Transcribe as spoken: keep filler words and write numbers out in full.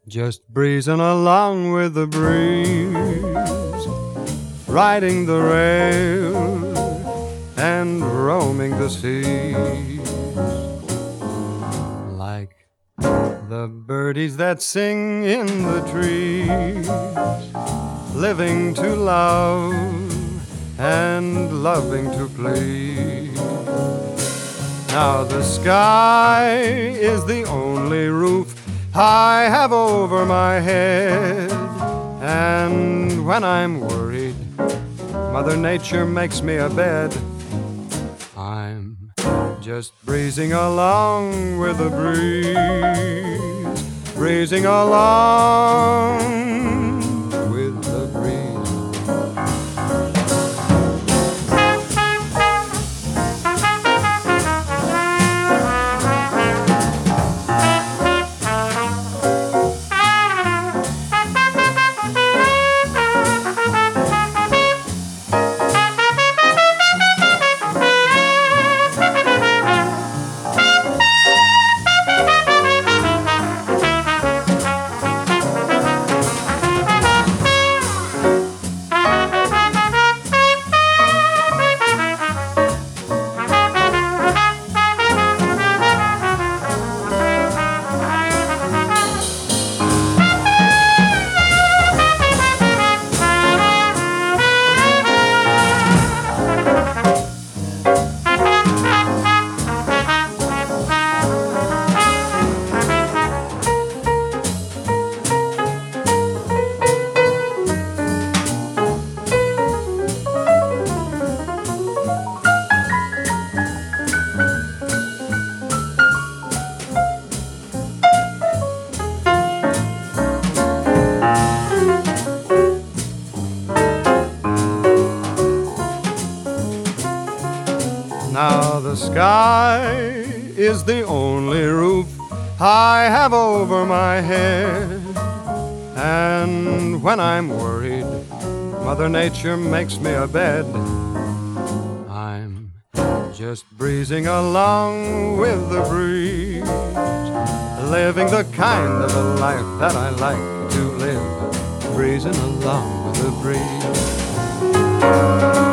just breezing along with the breeze, riding the rail and roaming the seas, like the birdies that sing in the trees, living to love and loving to please. Now the sky is the only roof I have over my head, and when I'm worried, Mother Nature makes me a bed. I'm just breezing along with the breeze, breezing along with the breeze. Now the sky is the only roof I have over my head, and when I'm worried, Mother Nature makes me a bed. I'm just breezing along with the breeze, living the kind of a life that I like to live, breezing along with the breeze.